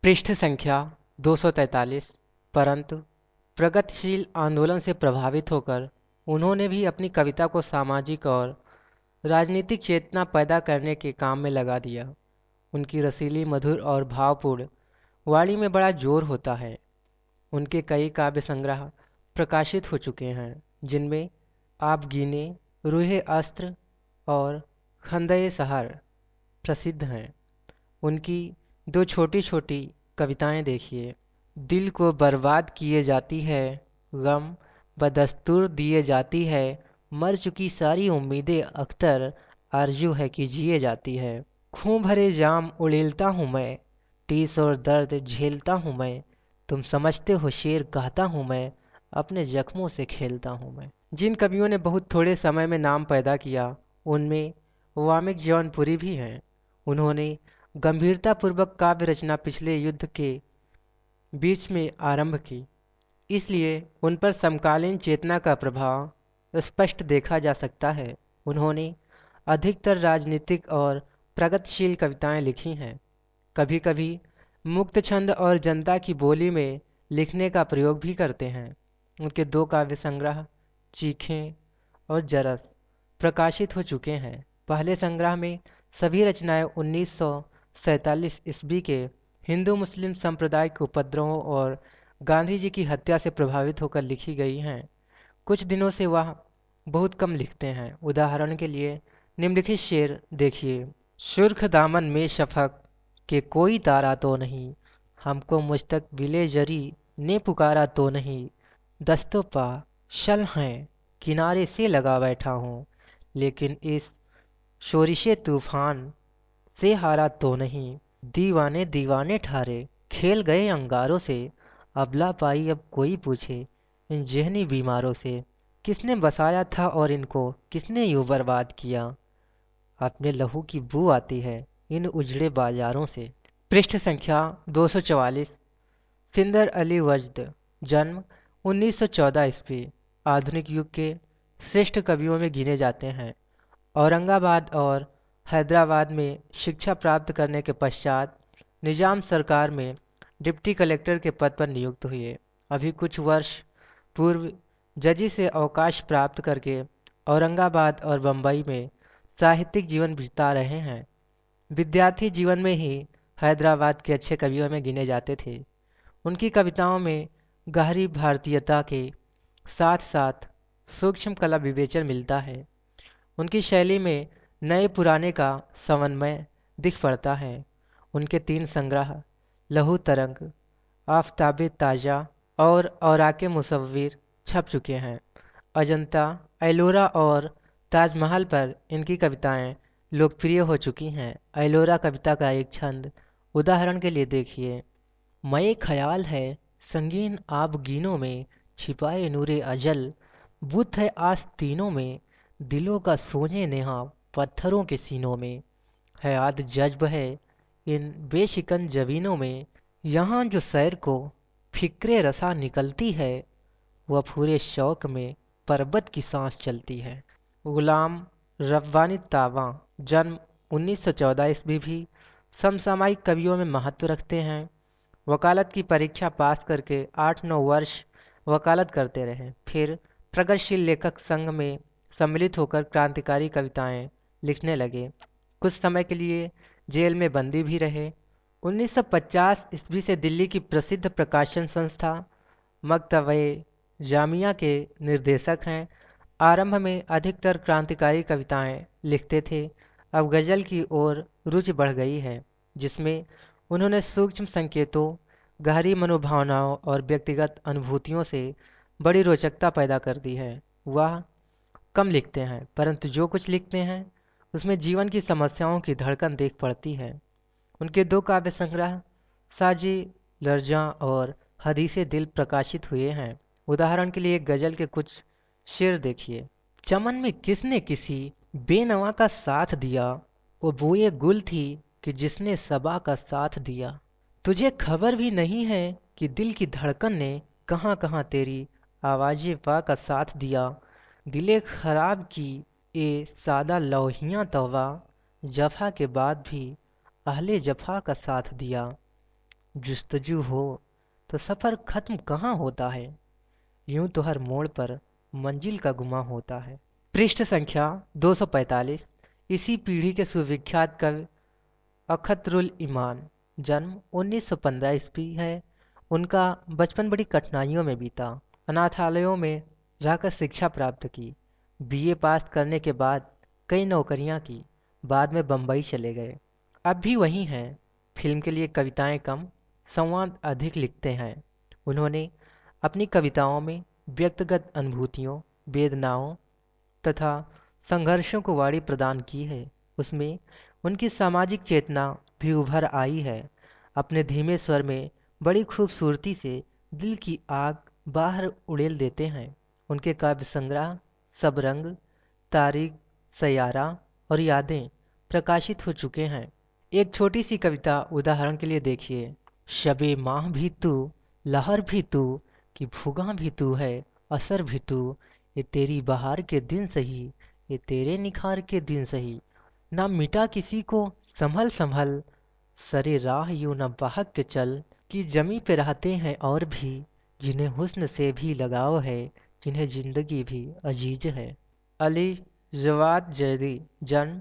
पृष्ठ संख्या 243। परंतु प्रगतिशील आंदोलन से प्रभावित होकर उन्होंने भी अपनी कविता को सामाजिक और राजनीतिक चेतना पैदा करने के काम में लगा दिया। उनकी रसीली, मधुर और भावपूर्ण वाणी में बड़ा जोर होता है। उनके कई काव्य संग्रह प्रकाशित हो चुके हैं, जिनमें आप गिने, रूहे अस्त्र और खंदे सहर प्रसिद्ध हैं। उनकी दो छोटी छोटी कविताएं देखिए। दिल को बर्बाद किए जाती है, गम बदस्तूर दिए जाती है, मर चुकी सारी उम्मीदें अख्तर आरजू है कि जिए जाती है। खूं भरे जाम उड़ेलता हूँ मैं, टीस और दर्द झेलता हूँ मैं, तुम समझते हो शेर कहता हूँ मैं, अपने जख्मों से खेलता हूँ मैं। जिन कवियों ने बहुत थोड़े समय में नाम पैदा किया, उनमें वामिक जौनपुरी भी हैं। उन्होंने गंभीरतापूर्वक काव्य रचना पिछले युद्ध के बीच में आरंभ की, इसलिए उन पर समकालीन चेतना का प्रभाव स्पष्ट देखा जा सकता है। उन्होंने अधिकतर राजनीतिक और प्रगतिशील कविताएं लिखी हैं। कभी कभी मुक्त छंद और जनता की बोली में लिखने का प्रयोग भी करते हैं। उनके दो काव्य संग्रह चीखें और जरस प्रकाशित हो चुके हैं। पहले संग्रह में सभी रचनाएं 1947 ईस्वी के हिंदू मुस्लिम संप्रदाय के उपद्रवों और गांधी जी की हत्या से प्रभावित होकर लिखी गई हैं। कुछ दिनों से वह बहुत कम लिखते हैं। उदाहरण के लिए निम्नलिखित शेर देखिए। सुर्ख दामन में शफक के कोई तारा तो नहीं, हमको मुझ तक विले जरी ने पुकारा तो नहीं, दस्तों पा शल हैं किनारे से लगा बैठा हूँ, लेकिन इस शोरिशे तूफान से हारा तो नहीं, दीवाने दीवाने ठारे खेल गए अंगारों से, अबला पाई अब कोई पूछे इन जेहनी बीमारों से, किसने बसाया था और इनको किसने यूं बर्बाद किया, अपने लहू की बू आती है इन उजड़े बाजारों से। पृष्ठ संख्या 244। सिंदर अली वजद, जन्म 1914 ईस्वी, आधुनिक युग के श्रेष्ठ कवियों में गिने जाते हैं। औरंगाबाद और हैदराबाद में शिक्षा प्राप्त करने के पश्चात निजाम सरकार में डिप्टी कलेक्टर के पद पर नियुक्त हुए। अभी कुछ वर्ष पूर्व जजी से अवकाश प्राप्त करके औरंगाबाद और बम्बई में साहित्यिक जीवन बिता रहे हैं। विद्यार्थी जीवन में ही हैदराबाद के अच्छे कवियों में गिने जाते थे। उनकी कविताओं में गहरी भारतीयता के साथ साथ सूक्ष्म कला विवेचन मिलता है। उनकी शैली में नए पुराने का समन्वय दिख पड़ता है। उनके तीन संग्रह लहू तरंग, आफताबे ताज़ा और औराके मुसव्विर छप चुके हैं। अजंता, एलोरा और ताजमहल पर इनकी कविताएं लोकप्रिय हो चुकी हैं। एलोरा कविता का एक छंद उदाहरण के लिए देखिए। मये ख्याल है संगीन आबगीनों में, छिपाए नूरे अजल, बुत है आस्तीनों में, दिलों का सोने नेहा पत्थरों के सीनों में, हयात जज्ब है इन बेशिकन जबीनों में, यहाँ जो सैर को फिक्रे रसा निकलती है, वह पूरे शौक में पर्वत की सांस चलती है। गुलाम रब्बानी तावा, जन्म 1914 ईस्वी, भी समसामयिक कवियों में महत्व रखते हैं। वकालत की परीक्षा पास करके 8-9 वर्ष वकालत करते रहे। फिर प्रगतिशील लेखक संघ में सम्मिलित होकर क्रांतिकारी कविताएं लिखने लगे। कुछ समय के लिए जेल में बंदी भी रहे। 1950 ईस्वी से दिल्ली की प्रसिद्ध प्रकाशन संस्था मकतबे जामिया के निर्देशक हैं। आरंभ में अधिकतर क्रांतिकारी कविताएं लिखते थे। अब गज़ल की ओर रुचि बढ़ गई है, जिसमें उन्होंने सूक्ष्म संकेतों, गहरी मनोभावनाओं और व्यक्तिगत अनुभूतियों से बड़ी रोचकता पैदा कर दी है। वह कम लिखते हैं, परंतु जो कुछ लिखते हैं उसमें जीवन की समस्याओं की धड़कन देख पड़ती है। उनके दो काव्य संग्रह साजी लर्जा और हदीसे दिल प्रकाशित हुए हैं। उदाहरण के लिए गजल के कुछ शेर देखिए। चमन में किसने किसी बेनवा का साथ दिया, वो बोए गुल थी कि जिसने सबा का साथ दिया, तुझे खबर भी नहीं है कि दिल की धड़कन ने कहाँ कहाँ तेरी आवाज़ पा का साथ दिया, दिले खराब की ए सादा लौहियाँ तौबा, जफ़ा के बाद भी अहले जफ़ा का साथ दिया, जुस्तजू हो तो सफ़र खत्म कहाँ होता है, यूं तो हर मोड़ पर मंजिल का गुमा होता है। पृष्ठ संख्या 245। इसी पीढ़ी के सुविख्यात कवि अख्तरुल ईमान, जन्म 1915 ईस्वी है। उनका बचपन बड़ी कठिनाइयों में बीता। अनाथालयों में रहकर शिक्षा प्राप्त की। बीए पास करने के बाद कई नौकरियां की। बाद में बम्बई चले गए। अब भी वही हैं। फिल्म के लिए कविताएं कम, संवाद अधिक लिखते हैं। उन्होंने अपनी कविताओं में व्यक्तिगत अनुभूतियों, वेदनाओं तथा संघर्षों को वाणी प्रदान की है। उसमें उनकी सामाजिक चेतना भी उभर आई है। अपने धीमे स्वर में बड़ी खूबसूरती से दिल की आग बाहर उड़ेल देते हैं। उनके काव्य संग्रह सब रंग, तारीख, सयारा और यादें प्रकाशित हो चुके हैं। एक छोटी सी कविता उदाहरण के लिए देखिए। शबे माह भी तू, लहर भी तू, कि भुगा भी तू है, असर भी तू। ये तेरी बहार के दिन सही, ये तेरे निखार के दिन सही। ना मिटा किसी को संभल संभल, सरे राह यूं न बहक के चल। कि जमी पे रहते हैं और भी, जिन्हें हुस्न से भी लगाव है, जिन्हें जिंदगी भी अजीज है। अली जवाद जैदी, जन्म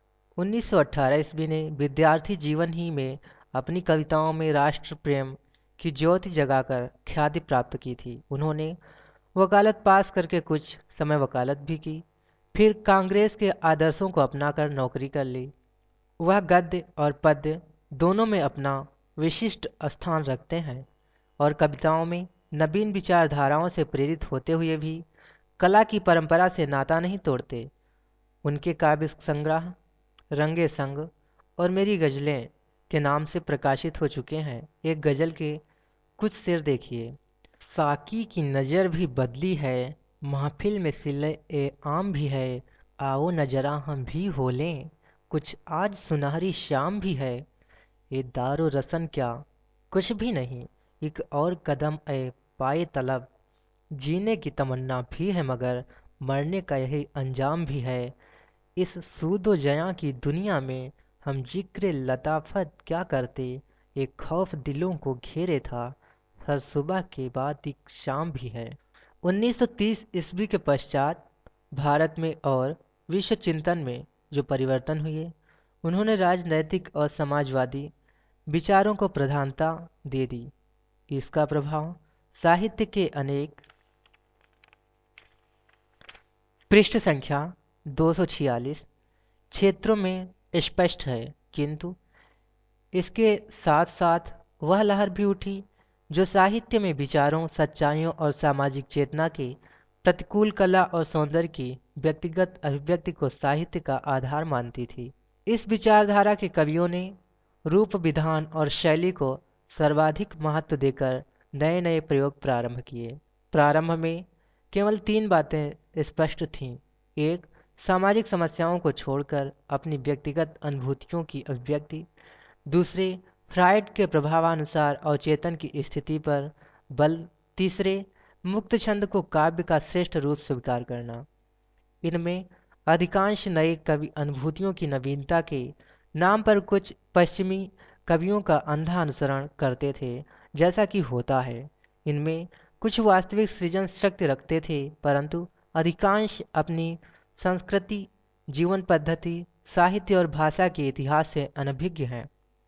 1918 ईस्वी ने विद्यार्थी जीवन ही में अपनी कविताओं में राष्ट्र प्रेम की ज्योति जगाकर ख्याति प्राप्त की थी। उन्होंने वकालत पास करके कुछ समय वकालत भी की, फिर कांग्रेस के आदर्शों को अपनाकर नौकरी कर ली। वह गद्य और पद्य दोनों में अपना विशिष्ट स्थान रखते हैं और कविताओं में नवीन विचारधाराओं से प्रेरित होते हुए भी कला की परंपरा से नाता नहीं तोड़ते। उनके काव्य संग्रह रंगे संग और मेरी गज़लें के नाम से प्रकाशित हो चुके हैं। एक गज़ल के कुछ शेर देखिए। साकी की नज़र भी बदली है, महफिल में सिले ए आम भी है। आओ न जरा हम भी हो लें, कुछ आज सुनहरी शाम भी है। ये दारो रसन क्या कुछ भी नहीं, एक और कदम ए पाए तलब। जीने की तमन्ना भी है मगर मरने का यही अंजाम भी है। इस सूदो जया की दुनिया में हम जिक्र लताफत क्या करते। एक खौफ दिलों को घेरे था, हर सुबह के बाद एक शाम भी है। 1930 ईस्वी के पश्चात भारत में और विश्व चिंतन में जो परिवर्तन हुए, उन्होंने राजनैतिक और समाजवादी विचारों को प्रधानता दे दी। इसका प्रभाव साहित्य के अनेक पृष्ठ संख्या 246 क्षेत्रों में स्पष्ट है, किंतु इसके साथ साथ वह लहर भी उठी जो साहित्य में विचारों, सच्चाइयों और सामाजिक चेतना के प्रतिकूल कला और सौंदर्य की व्यक्तिगत अभिव्यक्ति को साहित्य का आधार मानती थी। इस विचारधारा के कवियों ने रूप, विधान और शैली को सर्वाधिक महत्व देकर नए नए प्रयोग प्रारंभ किए। प्रारंभ में केवल 3 बातें स्पष्ट थीं। एक, सामाजिक समस्याओं को छोड़कर अपनी व्यक्तिगत अनुभूतियों की अभिव्यक्ति। दूसरे, फ्रायड के प्रभावानुसार अवचेतन की स्थिति पर बल। तीसरे, मुक्त छंद को काव्य का श्रेष्ठ रूप स्वीकार करना। इनमें अधिकांश नए कवि अनुभूतियों की नवीनता के नाम पर कुछ पश्चिमी कवियों का अंधा अनुसरण करते थे, जैसा कि होता है। इनमें कुछ वास्तविक सृजन शक्ति रखते थे, परंतु अधिकांश अपनी संस्कृति, जीवन पद्धति, साहित्य और भाषा के इतिहास से अनभिज्ञ हैं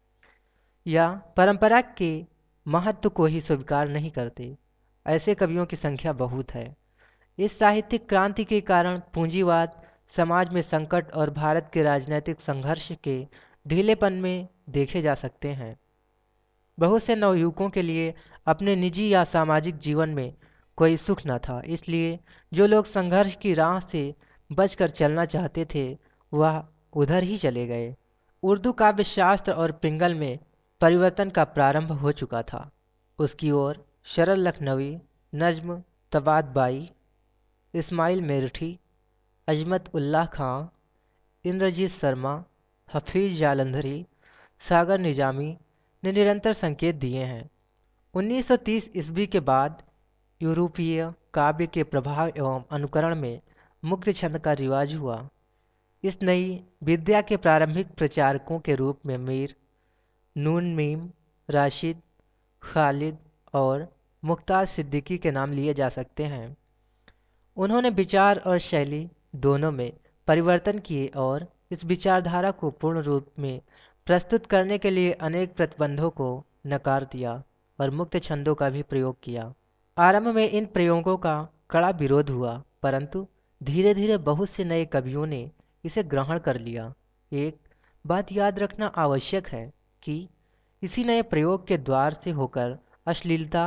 या परंपरा के महत्व को ही स्वीकार नहीं करते। ऐसे कवियों की संख्या बहुत है। इस साहित्यिक क्रांति के कारण पूंजीवाद, समाज में संकट और भारत के राजनीतिक संघर्ष के ढीलेपन में देखे जा सकते हैं। बहुत से नवयुवकों के लिए अपने निजी या सामाजिक जीवन में कोई सुख न था, इसलिए जो लोग संघर्ष की राह से बचकर चलना चाहते थे वह उधर ही चले गए। उर्दू काव्य शास्त्र और पिंगल में परिवर्तन का प्रारंभ हो चुका था। उसकी ओर शरद लखनवी, नज्म तबादबाई, इस्माइल मेरठी, अजमत उल्लाह खां, इंद्रजीत शर्मा, हफीज जालंधरी, सागर निजामी ने निरंतर संकेत दिए हैं। 1930 ईस्वी के बाद यूरोपीय काव्य के प्रभाव एवं अनुकरण में मुक्त छंद का रिवाज हुआ। इस नई विद्या के प्रारंभिक प्रचारकों के रूप में मीर, नून मीम, राशिद खालिद और मुख्तार सिद्दीकी के नाम लिए जा सकते हैं। उन्होंने विचार और शैली दोनों में परिवर्तन किए और इस विचारधारा को पूर्ण रूप में प्रस्तुत करने के लिए अनेक प्रतिबंधों को नकार दिया और मुक्त छंदों का भी प्रयोग किया। आरंभ में इन प्रयोगों का कड़ा विरोध हुआ, परंतु धीरे धीरे बहुत से नए कवियों ने इसे ग्रहण कर लिया। एक बात याद रखना आवश्यक है कि इसी नए प्रयोग के द्वार से होकर अश्लीलता,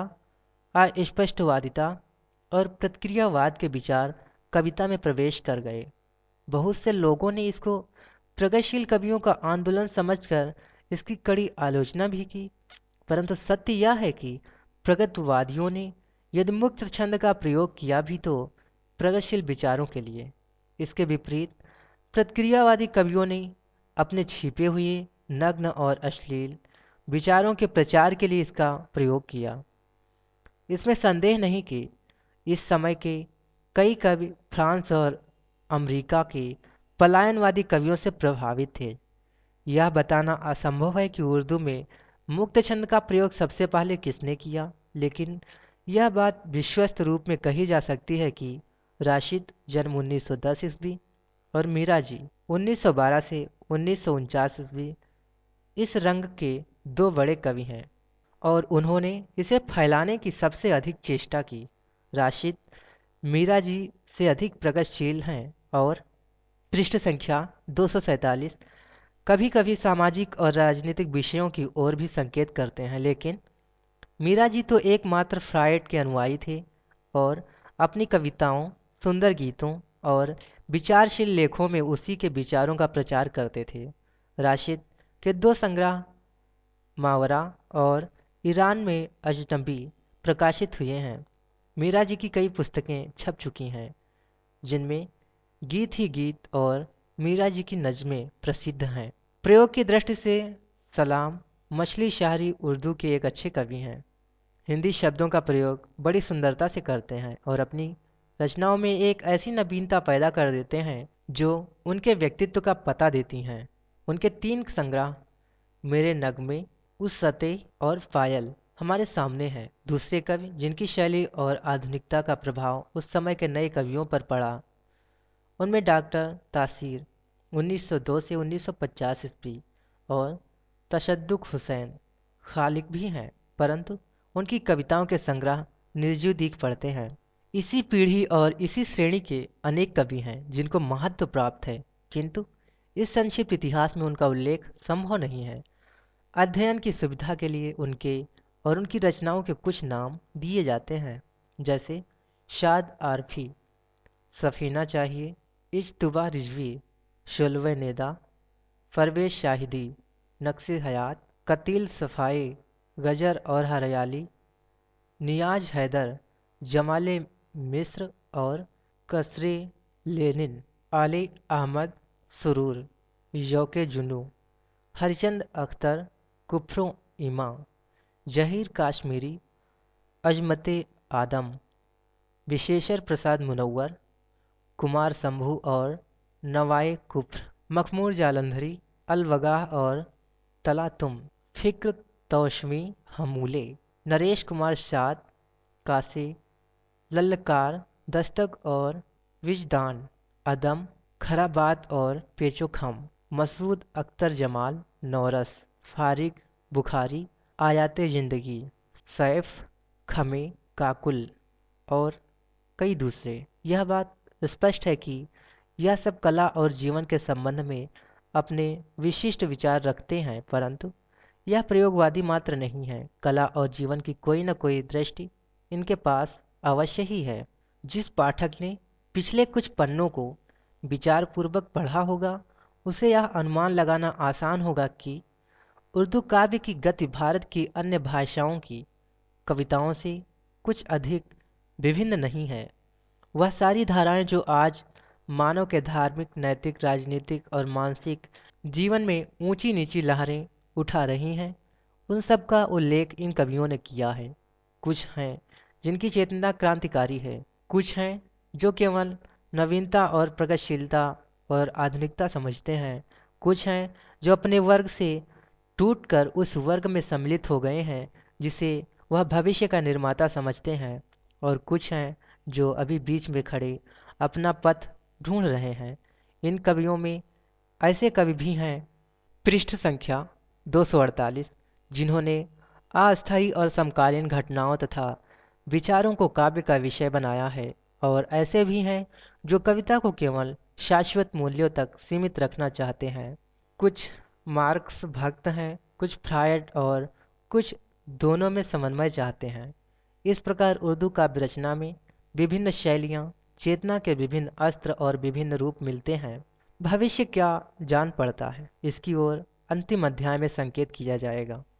अस्पष्टवादिता और प्रतिक्रियावाद के विचार कविता में प्रवेश कर गए। बहुत से लोगों ने इसको प्रगतिशील कवियों का आंदोलन समझकर इसकी कड़ी आलोचना भी की, परंतु सत्य यह है कि प्रगतिवादियों ने यदि मुक्त छंद का प्रयोग किया भी तो प्रगतिशील विचारों के लिए। इसके विपरीत प्रतिक्रियावादी कवियों ने अपने छिपे हुए नग्न और अश्लील विचारों के प्रचार के लिए इसका प्रयोग किया। इसमें संदेह नहीं कि इस समय के कई कवि फ्रांस और अमेरिका के पलायनवादी कवियों से प्रभावित थे। यह बताना असंभव है कि उर्दू में मुक्त छंद का प्रयोग सबसे पहले किसने किया, लेकिन यह बात विश्वस्त रूप में कही जा सकती है कि राशिद जन्म 1910 ईस्वी और मीरा जी 1912 से 1949 ईस्वी इस रंग के दो बड़े कवि हैं और उन्होंने इसे फैलाने की सबसे अधिक चेष्टा की। राशिद मीरा जी से अधिक प्रगतिशील हैं और पृष्ठ संख्या 247 कभी कभी सामाजिक और राजनीतिक विषयों की ओर भी संकेत करते हैं, लेकिन मीरा जी तो एकमात्र फ्रायड के अनुयायी थे और अपनी कविताओं, सुंदर गीतों और विचारशील लेखों में उसी के विचारों का प्रचार करते थे। राशिद के दो संग्रह मावरा और ईरान में अजनबी प्रकाशित हुए हैं। मीरा जी की कई पुस्तकें छप चुकी हैं, जिनमें गीत ही गीत और मीरा जी की नज़में प्रसिद्ध हैं। प्रयोग की दृष्टि से सलाम मछली शाहरी उर्दू के एक अच्छे कवि हैं। हिंदी शब्दों का प्रयोग बड़ी सुंदरता से करते हैं और अपनी रचनाओं में एक ऐसी नवीनता पैदा कर देते हैं जो उनके व्यक्तित्व का पता देती हैं। उनके 3 संग्रह मेरे नगमे, उस सते और पायल हमारे सामने हैं। दूसरे कवि जिनकी शैली और आधुनिकता का प्रभाव उस समय के नए कवियों पर पड़ा, उनमें डॉक्टर तासीर 1902 से 1950 ईस्वी और तशद्दुक हुसैन खालिक भी हैं, परंतु उनकी कविताओं के संग्रह निर्जीव दिख पड़ते हैं। इसी पीढ़ी और इसी श्रेणी के अनेक कवि हैं जिनको महत्व प्राप्त है, किंतु इस संक्षिप्त इतिहास में उनका उल्लेख संभव नहीं है। अध्ययन की सुविधा के लिए उनके और उनकी रचनाओं के कुछ नाम दिए जाते हैं, जैसे शाद आरफी, सफ़ीना चाहिए, इज्तुबा रिजवी, शुल्व नेदा, परवेज शाहिदी, नक्शे हयात, कतील सफ़ाई, गजर और हरियाली, नियाज हैदर, जमाले मिस्र और कसरे लेनिन, आली अहमद सुरूर, यौके जुनू, हरिचंद अख्तर, कुफ्रो इमा, जहीर काश्मीरी, अजमते आदम, विशेषर प्रसाद मुनव्वर, कुमार शंभू और नवाए कुफ्र, मखमूर जालंधरी, अलवगाह और तलातुम, फिक्र तौशमी हमूले, नरेश कुमार शाद, कासे, ललकार, दस्तक और विजदान, अदम, खराबात और पेचोखम, मसूद अख्तर जमाल, नौरस, फारिग बुखारी, आयाते ज़िंदगी, सैफ, खमे, काकुल और कई दूसरे। यह बात स्पष्ट है कि यह सब कला और जीवन के संबंध में अपने विशिष्ट विचार रखते हैं, परंतु यह प्रयोगवादी मात्र नहीं है। कला और जीवन की कोई न कोई दृष्टि इनके पास अवश्य ही है। जिस पाठक ने पिछले कुछ पन्नों को विचारपूर्वक पढ़ा होगा, उसे यह अनुमान लगाना आसान होगा कि उर्दू काव्य की गति भारत की अन्य भाषाओं की कविताओं से कुछ अधिक विभिन्न नहीं है। वह सारी धाराएं जो आज मानव के धार्मिक, नैतिक, राजनीतिक और मानसिक जीवन में ऊंची नीची लहरें उठा रही हैं, उन सब का उल्लेख इन कवियों ने किया है। कुछ हैं जिनकी चेतना क्रांतिकारी है, कुछ हैं जो केवल नवीनता और प्रगतिशीलता और आधुनिकता समझते हैं, कुछ हैं जो अपने वर्ग से टूटकर उस वर्ग में सम्मिलित हो गए हैं जिसे वह भविष्य का निर्माता समझते हैं, और कुछ हैं जो अभी बीच में खड़े अपना पथ ढूंढ रहे हैं। इन कवियों में ऐसे कवि भी हैं, पृष्ठ संख्या 248, जिन्होंने अस्थायी और समकालीन घटनाओं तथा विचारों को काव्य का विषय बनाया है, और ऐसे भी हैं जो कविता को केवल शाश्वत मूल्यों तक सीमित रखना चाहते हैं। कुछ मार्क्स भक्त हैं, कुछ फ्रायड, और कुछ दोनों में समन्वय चाहते हैं। इस प्रकार उर्दू काव्य रचना में विभिन्न शैलियाँ, चेतना के विभिन्न अस्त्र और विभिन्न रूप मिलते हैं। भविष्य क्या जान पड़ता है, इसकी ओर अंतिम अध्याय में संकेत किया जाएगा।